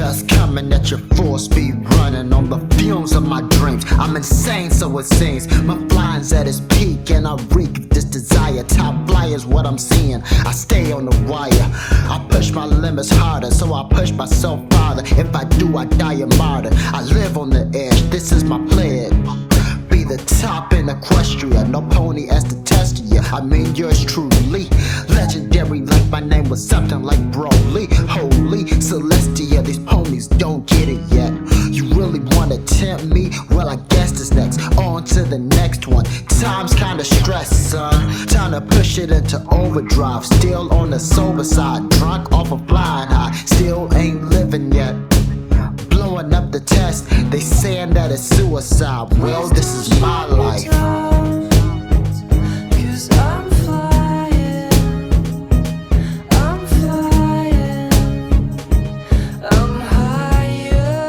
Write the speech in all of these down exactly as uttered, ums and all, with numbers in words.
just coming at your full speed, running on the fumes of my dreams. I'm insane, so it seems. My flying's at its peak, and I reek of this desire. Top flyer's what I'm seeing. I stay on the wire. I push my limits harder, so I push myself farther. If I do, I die a martyr. I live on the edge. This is my pledge. Be the top in Equestria, no pony as to test you. I mean yours truly, legendary like my name was something like Broly. Holy Celestia, these ponies don't get it yet. You really wanna tempt me? Well, I guess this next. On to the next one. Time's kinda stressed, son. Time to push it into overdrive. Still on the sober side, drunk off a flying high. Still ain't living yet. Blowing up the test, they saying that it's suicide. Well, this is my life. Cause I'm flying, I'm flying, I'm higher.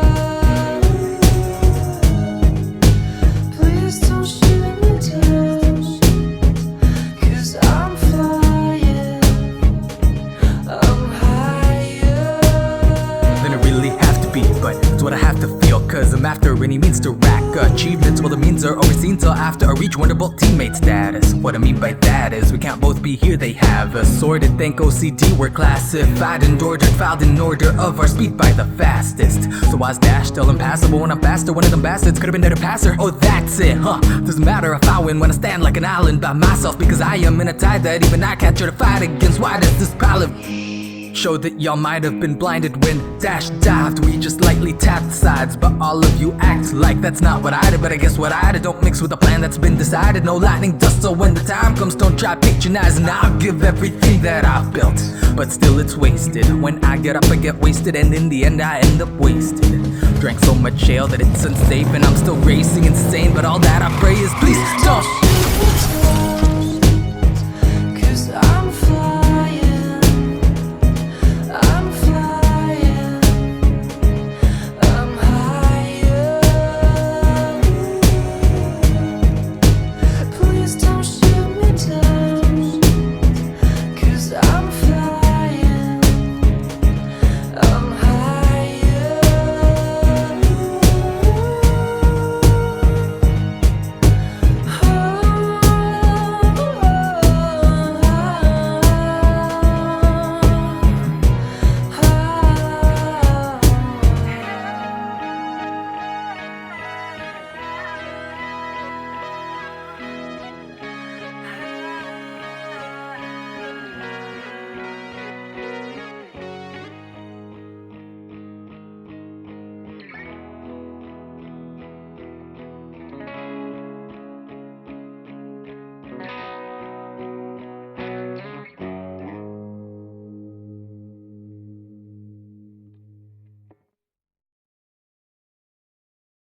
Please don't shoot me down, cause I'm flying, I'm higher. Then it really have to be, but it's what I have to feel, cause I'm after any means to rack achievements. Well, the means are overseen till after I reach wonderful teammate status. What I mean by that is we can't both be here. They have us sorted, thank O C D. We're classified and ordered, filed in order of our speed by the fastest. So I was dash till impassable when I'm faster. One of them bastards could've been there to pass her. Oh, that's it, huh? Doesn't matter if I win when I stand like an island by myself, because I am in a tide that even I can't try to fight against. Why does this pile of show that y'all might have been blinded when Dash dived? We just lightly tapped sides, but all of you act like that's not what I did. But I guess what I did don't mix with the plan that's been decided. No lightning dust, so when the time comes, don't try patronizing. I'll give everything that I've built, but still it's wasted. When I get up, I get wasted, and in the end I end up wasted. Drank so much ale that it's unsafe, and I'm still racing insane. But all that I pray is please don't